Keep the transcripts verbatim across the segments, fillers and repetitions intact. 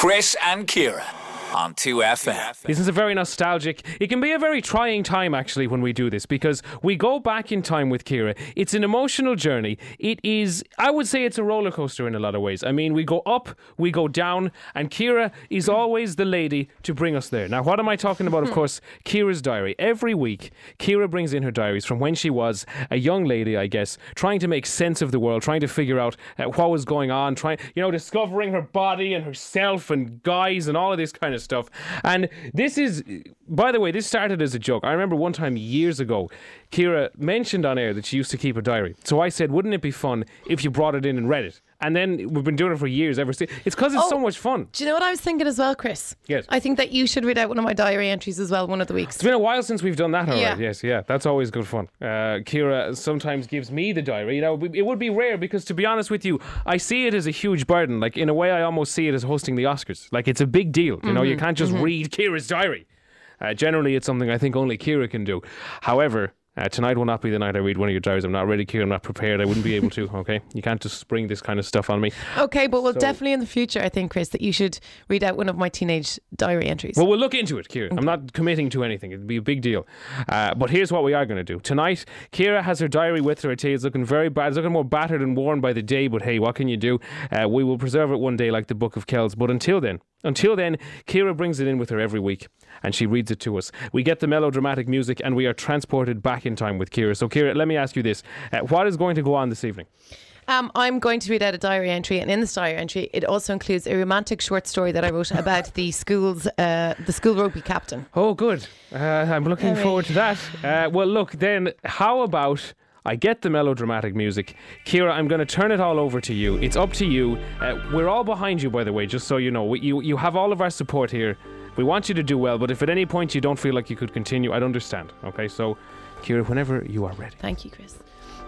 Chris and Ciara on two F M. This is a very nostalgic. It can be a very trying time, actually, when we do this, because we go back in time with Ciara. It's an emotional journey. It is, I would say, it's a roller coaster in a lot of ways. I mean, we go up, we go down, and Ciara is always the lady to bring us there. Now, what am I talking about? Of course, Ciara's diary. Every week, Ciara brings in her diaries from when she was a young lady, I guess, trying to make sense of the world, trying to figure out uh, what was going on, trying, you know, discovering her body and herself and guys and all of this kind of stuff. And this is, by the way, this started as a joke. I remember one time years ago, Ciara mentioned on air that she used to keep a diary. So I said, wouldn't it be fun if you brought it in and read it? And then we've been doing it for years ever since. It's because it's Oh, so much fun. Do you know what I was thinking as well, Chris? Yes. I think that you should read out one of my diary entries as well one of the weeks. It's been a while since we've done that, all Yeah. right. Yes, yeah. That's always good fun. Uh, Ciara sometimes gives me the diary. You know, it would be rare because, to be honest with you, I see it as a huge burden. Like, in a way, I almost see it as hosting the Oscars. Like, it's a big deal. You know, Mm-hmm. you can't just mm-hmm. read Ciara's diary. Uh, generally, it's something I think only Ciara can do. However, Uh, tonight will not be the night I read one of your diaries. I'm not ready, Ciara. I'm not prepared. I wouldn't be able to, okay? You can't just spring this kind of stuff on me. Okay, but we'll So- definitely in the future, I think, Chris, that you should read out one of my teenage diary entries. Well, we'll look into it, Ciara. I'm not committing to anything. It'd be a big deal. Uh, but here's what we are going to do. Tonight, Ciara has her diary with her. I tell you, it's looking very bad. It's looking more battered and worn by the day, but hey, what can you do? Uh, we will preserve it one day like the Book of Kells. But until then, until then, Ciara brings it in with her every week and she reads it to us. We get the melodramatic music and we are transported back in time with Ciara. So, Ciara, let me ask you this. Uh, what is going to go on this evening? Um, I'm going to read out a diary entry, and in this diary entry, it also includes a romantic short story that I wrote about the school's uh, the school rugby captain. Oh, good. Uh, I'm looking Very. forward to that. Uh, well, look, then, how about I get the melodramatic music? Ciara, I'm going to turn it all over to you. It's up to you. Uh, we're all behind you, by the way, just so you know. We, you, you have all of our support here. We want you to do well, but if at any point you don't feel like you could continue, I'd understand. Okay, so, Ciara, whenever you are ready. Thank you, Chris.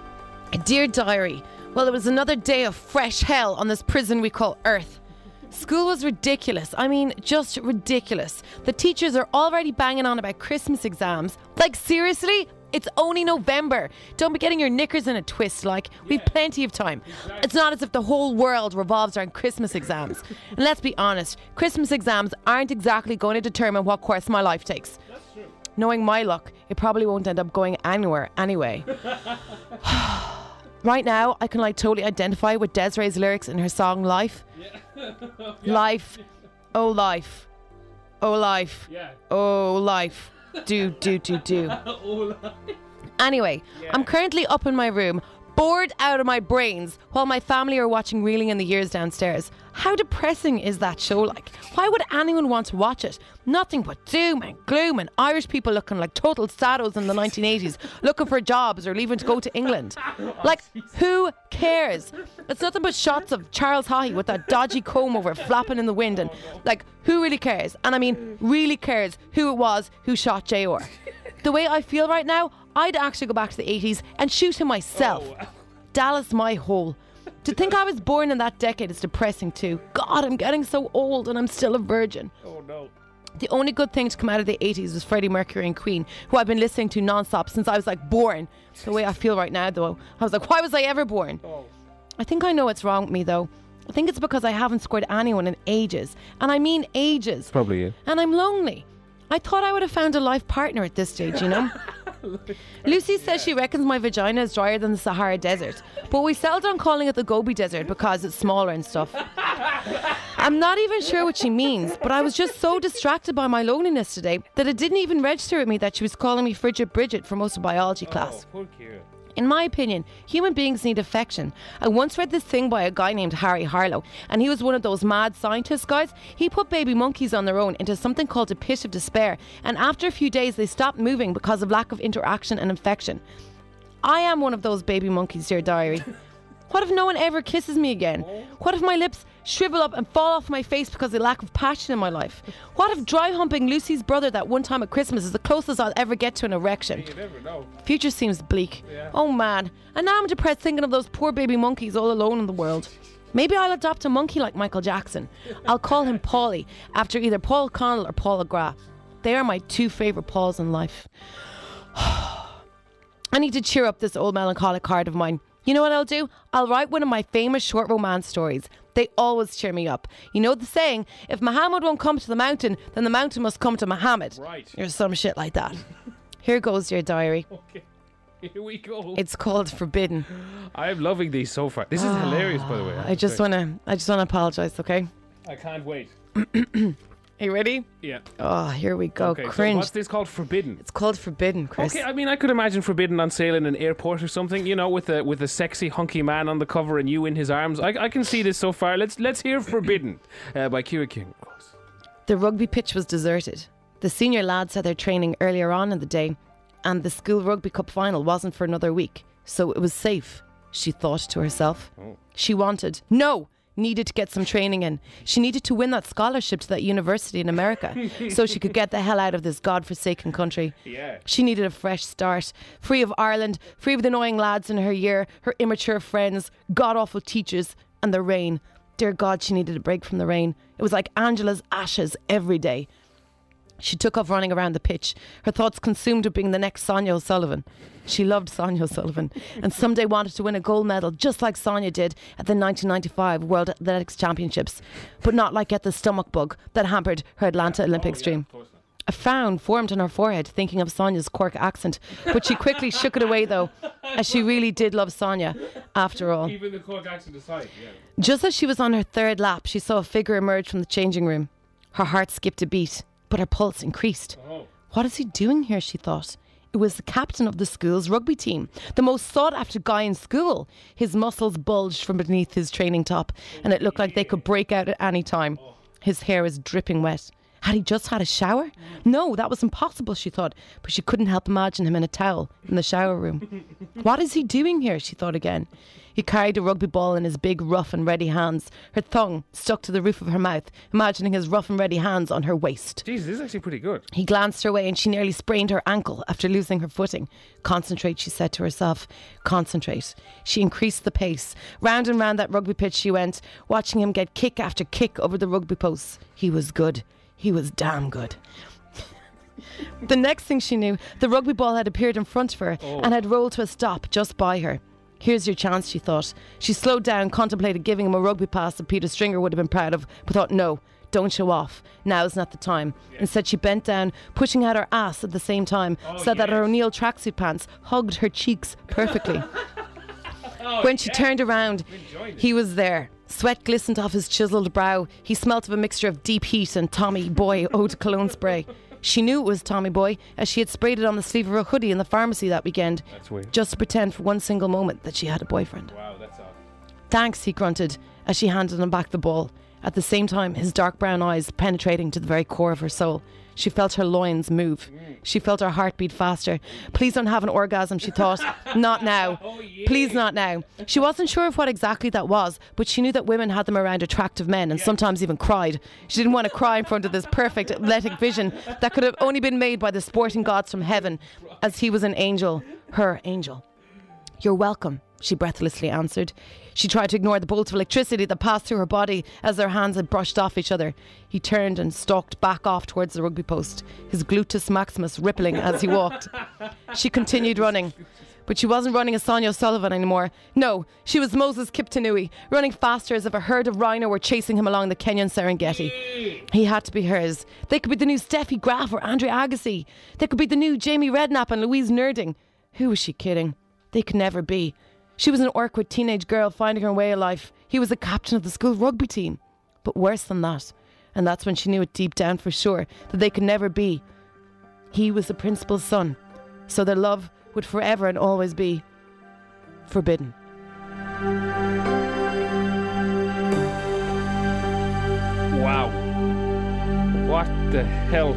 Dear diary, well, it was another day of fresh hell on this prison we call Earth. School was ridiculous. I mean, just ridiculous. The teachers are already banging on about Christmas exams. Like, seriously? It's only November. Don't be getting your knickers in a twist, like. We've plenty of time. It's not as if the whole world revolves around Christmas exams. And let's be honest, Christmas exams aren't exactly going to determine what course my life takes. Knowing my luck, it probably won't end up going anywhere anyway. Right now, I can like totally identify with Desiree's lyrics in her song Life. Life, oh life, oh life, oh life, do, do, do, do. Anyway, I'm currently up in my room, bored out of my brains, while my family are watching Reeling in the Years downstairs. How depressing is that show like? Why would anyone want to watch it? Nothing but doom and gloom and Irish people looking like total saddos in the nineteen eighties, looking for jobs or leaving to go to England. Like, who cares? It's nothing but shots of Charles Haughey with that dodgy comb over flapping in the wind, and like, who really cares? And I mean, really cares who it was who shot J R. The way I feel right now, I'd actually go back to the eighties and shoot him myself. Dallas my hole. To think I was born in that decade is depressing too. God, I'm getting so old and I'm still a virgin. Oh, no. The only good thing to come out of the eighties was Freddie Mercury and Queen, who I've been listening to non-stop since I was like born. The way I feel right now though, I was like, why was I ever born? Oh. I think I know what's wrong with me though. I think it's because I haven't scored anyone in ages. And I mean ages. Probably you. And I'm lonely. I thought I would have found a life partner at this stage, you know? Lucy says she reckons my vagina is drier than the Sahara Desert, but we settled on calling it the Gobi Desert because it's smaller and stuff. I'm not even sure what she means, but I was just so distracted by my loneliness today that it didn't even register with me that she was calling me Frigid Bridget for most of biology class. Oh, poor Ciara. In my opinion, human beings need affection. I once read this thing by a guy named Harry Harlow, and he was one of those mad scientist guys. He put baby monkeys on their own into something called a pit of despair, and after a few days they stopped moving because of lack of interaction and affection. I am one of those baby monkeys, dear diary. What if no one ever kisses me again? What if my lips shrivel up and fall off my face because of the lack of passion in my life? What if dry humping Lucy's brother that one time at Christmas is the closest I'll ever get to an erection? You never know. Future seems bleak. Yeah. Oh man. And now I'm depressed thinking of those poor baby monkeys all alone in the world. Maybe I'll adopt a monkey like Michael Jackson. I'll call him Paulie, after either Paul O'Connell or Paul McGrath. They are my two favourite Pauls in life. I need to cheer up this old melancholic heart of mine. You know what I'll do? I'll write one of my famous short romance stories. They always cheer me up. You know the saying, if Muhammad won't come to the mountain, then the mountain must come to Muhammad. Right. Or some shit like that. Here goes your diary. Okay. Here we go. It's called Forbidden. I'm loving these so far. This is oh, hilarious, by the way. I, I just want to I just want to apologise, okay? I can't wait. Are you ready? Yeah. Oh, here we go. Okay, Cringe. So what's this called? Forbidden? It's called Forbidden, Chris. Okay, I mean, I could imagine Forbidden on sale in an airport or something, you know, with a with a sexy hunky man on the cover and you in his arms. I, I can see this so far. Let's let's hear Forbidden uh, by Ciara King, of course. The rugby pitch was deserted. The senior lads had their training earlier on in the day, and the school rugby cup final wasn't for another week, so it was safe, she thought to herself. Oh. She wanted, no, needed to get some training in. She needed to win that scholarship to that university in America so she could get the hell out of this godforsaken country. Yeah. She needed a fresh start, free of Ireland, free of the annoying lads in her year, her immature friends, god-awful teachers, and the rain. Dear God, she needed a break from the rain. It was like Angela's ashes every day. She took off running around the pitch, her thoughts consumed with being the next Sonia O'Sullivan. She loved Sonia O'Sullivan and someday wanted to win a gold medal just like Sonia did at the nineteen ninety-five World Athletics Championships, but not like get the stomach bug that hampered her Atlanta Olympics oh, yeah, dream. A frown formed on her forehead thinking of Sonia's Cork accent, but she quickly shook it away though, as she really did love Sonia after all. Even the Cork accent aside, yeah. Just as she was on her third lap, she saw a figure emerge from the changing room. Her heart skipped a beat, but her pulse increased. Oh. What is he doing here, she thought. It was the captain of the school's rugby team, the most sought-after guy in school. His muscles bulged from beneath his training top, and it looked like they could break out at any time. His hair was dripping wet. Had he just had a shower? No, that was impossible, she thought, but she couldn't help imagine him in a towel in the shower room. What is he doing here, she thought again. He carried a rugby ball in his big, rough and ready hands. Her tongue stuck to the roof of her mouth, imagining his rough and ready hands on her waist. Jesus, this is actually pretty good. He glanced her way and she nearly sprained her ankle after losing her footing. Concentrate, she said to herself. Concentrate. She increased the pace. Round and round that rugby pitch she went, watching him get kick after kick over the rugby posts. He was good. He was damn good. The next thing she knew, the rugby ball had appeared in front of her oh. and had rolled to a stop just by her. Here's your chance, she thought. She slowed down, contemplated giving him a rugby pass that Peter Stringer would have been proud of, but thought, no, don't show off. Now's not the time. Yeah. Instead, she bent down, pushing out her ass at the same time, oh, so yes. that her O'Neill tracksuit pants hugged her cheeks perfectly. oh, when she yeah. turned around, he was there. Sweat glistened off his chiseled brow. He smelt of a mixture of deep heat and Tommy Boy eau de cologne spray. She knew it was Tommy Boy, as she had sprayed it on the sleeve of her hoodie in the pharmacy that weekend. That's weird. Just to pretend for one single moment that she had a boyfriend. Wow, that's odd. Thanks, he grunted, as she handed him back the ball. At the same time, his dark brown eyes penetrating to the very core of her soul. She felt her loins move. Mm. She felt her heart beat faster. Please don't have an orgasm, she thought. Not now. Oh, yeah. Please not now. She wasn't sure of what exactly that was, but she knew that women had them around attractive men and yeah. sometimes even cried. She didn't want to cry in front of this perfect athletic vision that could have only been made by the sporting gods from heaven, as he was an angel, her angel. You're welcome, she breathlessly answered. She tried to ignore the bolt of electricity that passed through her body as their hands had brushed off each other. He turned and stalked back off towards the rugby post, his gluteus maximus rippling as he walked. She continued running, but she wasn't running as Sonia O'Sullivan anymore. No, she was Moses Kiptanui, running faster as if a herd of rhino were chasing him along the Kenyan Serengeti. He had to be hers. They could be the new Steffi Graf or Andrea Agassi. They could be the new Jamie Redknapp and Louise Nerding. Who was she kidding? They could never be. She was an awkward teenage girl finding her way in life. He was the captain of the school rugby team. But worse than that, and that's when she knew it deep down for sure, that they could never be. He was the principal's son, so their love would forever and always be forbidden. Wow. What the hell?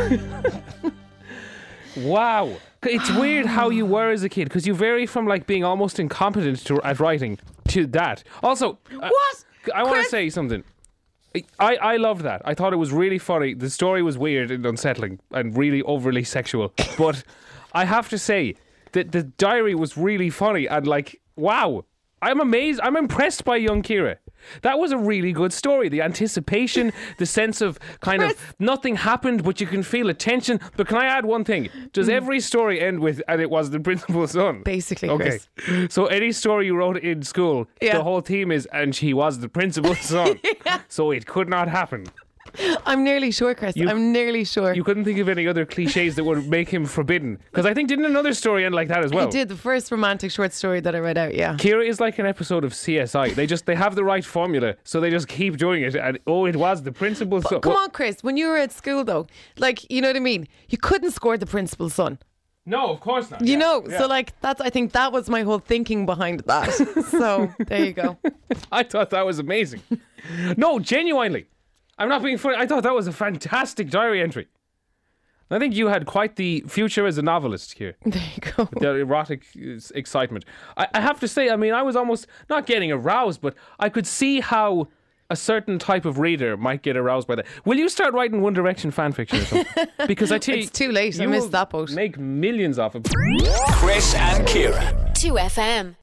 Wow. It's weird how you were as a kid, because you vary from like being almost incompetent to, at writing to that. Also, uh, what? I want to say something. I, I loved that. I thought it was really funny. The story was weird and unsettling and really overly sexual. But I have to say that the diary was really funny and like, wow. I'm amazed. I'm impressed by young Ciara. That was a really good story. The anticipation, the sense of kind of nothing happened, but you can feel a tension. But can I add one thing? Does every story end with, and it was the principal's son? Basically, okay. Chris. So any story you wrote in school, Yeah. the whole theme is, and he was the principal's son. Yeah. So it could not happen. I'm nearly sure, Chris. You- I'm nearly sure. You couldn't think of any other cliches that would make him forbidden. Because I think, didn't another story end like that as well? I did the first romantic short story that I read out, yeah. Kira is like an episode of C S I. They just, they have the right formula, so they just keep doing it. And oh, it was the principal's son. Come Well, on, Chris. When you were at school, though, like, you know what I mean? You couldn't score the principal's son. No, of course not. You Yeah, know, yeah. so like that's I think that was my whole thinking behind that. So there you go. I thought that was amazing. No, genuinely. I'm not being funny. I thought that was a fantastic diary entry. I think you had quite the future as a novelist here. There you go. The erotic uh, excitement. I, I have to say, I mean, I was almost not getting aroused, but I could see how a certain type of reader might get aroused by that. Will you start writing One Direction fan fiction or something? Because I tell you, It's too late. I you missed will that boat. Make millions off it. Chris and Kira. two F M.